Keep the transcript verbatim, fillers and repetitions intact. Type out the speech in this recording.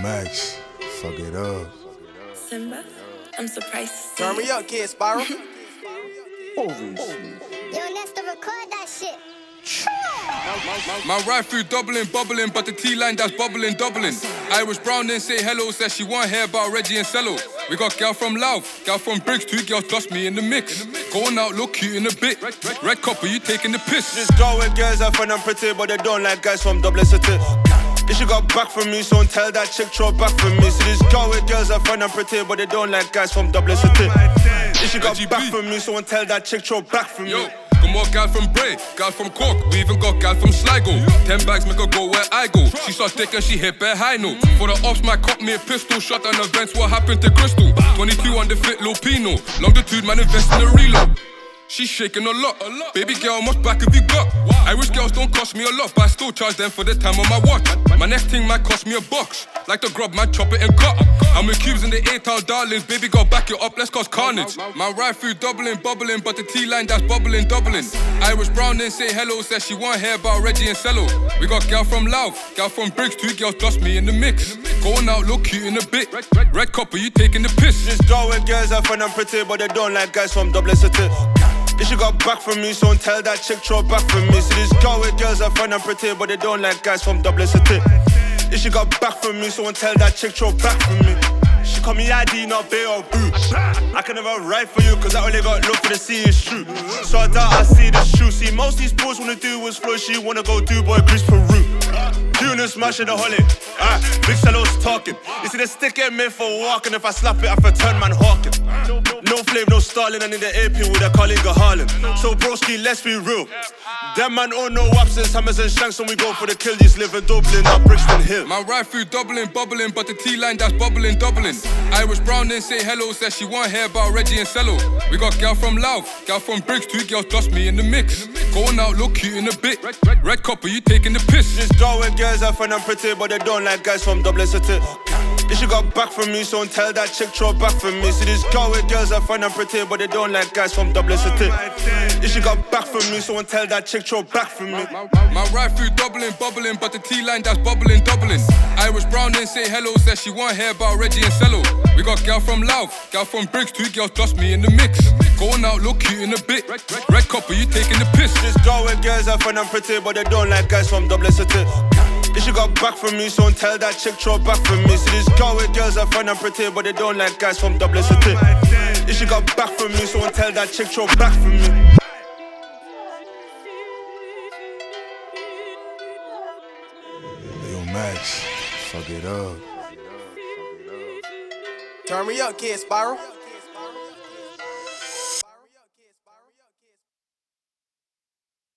Max, fuck it up. Simba, I'm surprised to see. Turn me up, kid, Spiral. Yo, Nesta, record that shit. My ride through Dublin, bubbling, but the T-line that's bubbling, doubling. Irish Brown didn't say hello, said she want hear about Reggie and Cello. We got gal from Louth, gal from Briggs, two girls just me in the mix. Going out, look cute in a bit. Red copper, you taking the piss. Just go with girls that find I'm pretty, but they don't like guys from Dublin City. If she got back from me, so don't tell that chick throw back from me. So just go with girls that find I'm pretty, but they don't like guys from Dublin City. If she got back from me, so don't tell that chick throw back from me. Got more gal from Bray, gal from Cork, we even got gal from Sligo. Ten bags make her go where I go. She saw dick and she hit bare high note. For the ops, my cop me a pistol shot on events. What happened to Crystal? twenty-two on the fit, Lupino. Longitude, man, invest in a reload. She's shaking a lot. Baby girl, much back have you got? Irish girls don't cost me a lot, but I still charge them for the time on my watch. My next thing might cost me a box. Like the grub, man, chop it and cut. I'm with cubes in the eight-town darlings. Baby girl, back it up, let's cause carnage. My ride through Dublin, bubbling, but the T-line that's bubbling, doubling. Irish Brown didn't say hello, said she want hear about Reggie and Cello. We got gal from Louth, gal from Briggs, two girls just me in the mix. Going out, look cute in a bit. Red copper, you taking the piss. Just go with girls that find I'm pretty, but they don't like guys from Dublin City. If she got back from me, so don't tell that chick throw back from me. So just go with girls that find I'm pretty, but they don't like guys from Dublin City. If she got back from me, so don't tell that chick throw back from me. She call me I D, not Bay or Boots. I can never ride for you, cause I only got look for the sea is true. So I doubt I see the shoe. See, most these boys wanna do was flow. She wanna go do boy Greece, Peru. Tuna smashing the holly. Ah, big cellos talking. You see the stick ain't made for walking. If I slap it, I for turn man hawking. No flame, no stalling, and in the A P with a calling a Harlem. So broski, let's be real. Them man own no absence, hammers and shanks, and we go for the kill. These live in Dublin, not Brixton Hill. My ride through Dublin, bubbling, but the T-line that's bubbling, doubling. Irish Brown didn't say hello, said she want hear about Reggie and Cello. We got gal from Louth, gal from Briggs, two girls just me in the mix. Going out, look cute in a bit. Red copper, you taking the piss. Just go with girls that find I'm pretty, but they don't like guys from Dublin City. If she got back from me, so don't tell that chick throw back from me. So just go with girls that find I'm pretty, but they don't like guys from Dublin City. If she got back from me, so don't tell that chick throw back from me. My ride through Dublin, bubbling, but the T-line that's bubbling, doubling. Irish Brown didn't say hello, said she want hear about Reggie and Cello. We got gal from Louth, gal from Briggs, two girls just me in the mix. Going out, look cute in a bit. Red copper, you taking the piss. Just go with girls that find I'm pretty, but they don't like guys from Dublin City. If she got back from me, so don't tell that chick throw back from me. So just go with girls that find I'm pretty, but they don't like guys from Dublin City. If she got back from me, so don't tell that chick throw back from me. Yo, Max, fuck it up. Turn me up, kid, Spiral.